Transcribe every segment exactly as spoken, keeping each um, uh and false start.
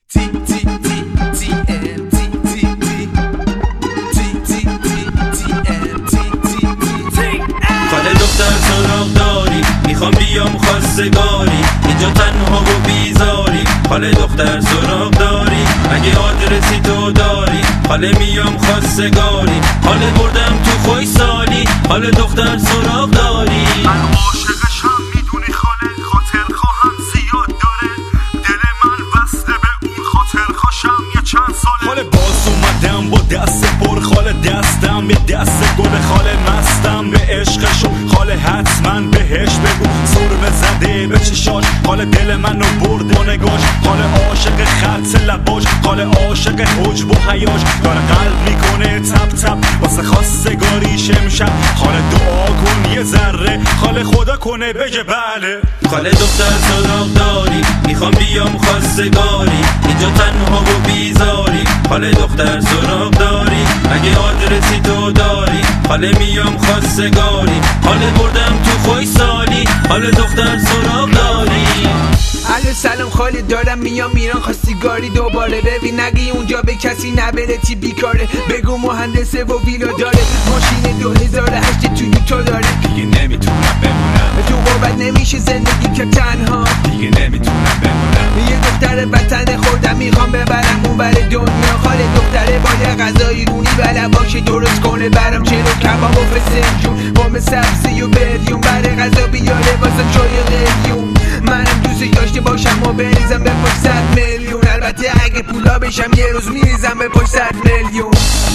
خاله دختر سراغ داری، میخوام بیام خواستگاری، اینجا تنها و بیزاری. خاله دختر سراغ داری، مگه آدرسی تو داری؟ خاله میام خواستگاری، خاله بردم تو خوی سالی. خاله دختر سراغ داری، من عاشقشم میدونی خاله، خاطر خواهم زیاد داره، دل من وصله به اون خاطر خوشم یه چند ساله. خاله باز اومدم با دست پر، خاله دستم یه دست گل، خاله مستم به عشقشون، خاله حتما بهش بگو سرمه زده به چشاش. خاله دل منو برد با نگاش، خاله عاشق خط لباش، خاله عاشق حجب و حیاش، داره قلب میکنه تپ تپ واسه خواستگاریش امشب. خاله دعا کن یه ذره، خاله خدا کنه بگه بله. خاله دختر سراغ داری، میخوام بیام خواستگاری، اینجا تنها و بیزاری. خاله دختر سراغ داری، مگه آدرسی تو داری؟ خاله میام خواستگاری، خاله بردم تو خوی سالی. خاله دختر سراغ داری. الو سلام خاله، دارم میام ایران خواستگاری دوباره. ببین نگی اونجا به کسی نبره تی بیکاره، بگو مهندسه و ویلا داره، ماشین دو هزار و هشت توی تو داره. دیگه نمیتونم بمونم تو قربت نمیشه زندگی که تنها، دیگه نمیتونم بمونم. یه دختر وطن خوردم میخوام ببرم اون بر دنیا. خاله دختره با یه غذای رونی بله باشه درست کنه برام چلو کباب و فسنجون، بام سبزی و بریون بره غذا بیاره واسه چای قلیون. منم دوست داشته باشم و بریزم به پشت صد میلیون، البته اگه پولا بشم یه روز میریزم به پشت صد میلیون.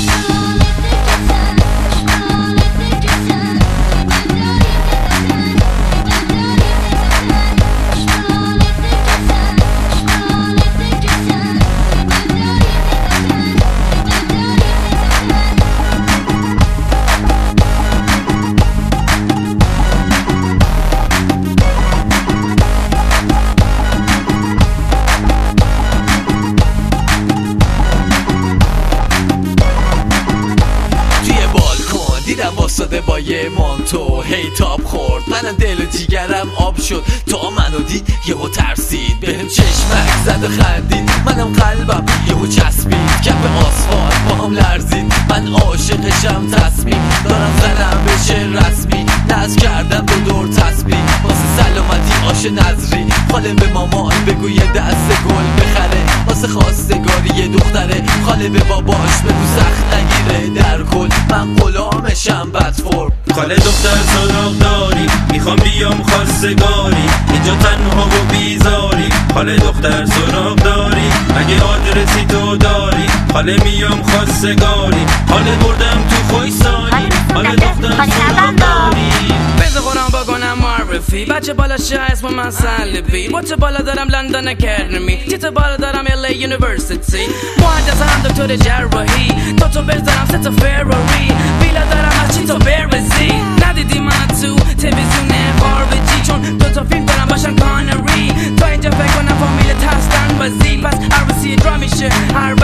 دیدم واساده با یه مانتو هی تاب خورد، منم دل و جیگرم آب شد تا منو دید یهو ترسید، بهم چشمک زد و خندید، منم قلبم یهو چسبید کف آسفالت با هم لرزید. من عاشقشم تصمیم دارم زنم بشه رسمی، ناز کردم دو دور تسبیح واسه سلامتی آش نظری. خاله به مامان بگو یه دست گل بخره واسه خواستگاری یه دختره، خاله به باباش بگو سخت نگیره در کل من غلامشم بدفور. خاله دختر سراغ داری، میخوام بیام خواستگاری، اینجا تنها و بیزاری. خاله دختر سراغ داری، مگه آدرسی تو داری؟ خاله میام خواستگاری، خاله بردم تو خوی سالی. خاله دختر سراغ داری. بذار قرآن بکنم معرفی، بچه بالا شه اسم من سلبی، بچه بالا دارم لندن اکادمی، تیت بالا دارم ال ای یونیورسیتی، مهندسم دکتر جراحی، تو تو بزنم سه تا فراری، ویلا دارم از چی تو برزی. ندیدی من تو تلویزیون خارجی چون دو تا فیلم دارم باشن کانری، تا اینجا فکر کنم فامیلت هستن بازی، پس عروسی درا میشه هر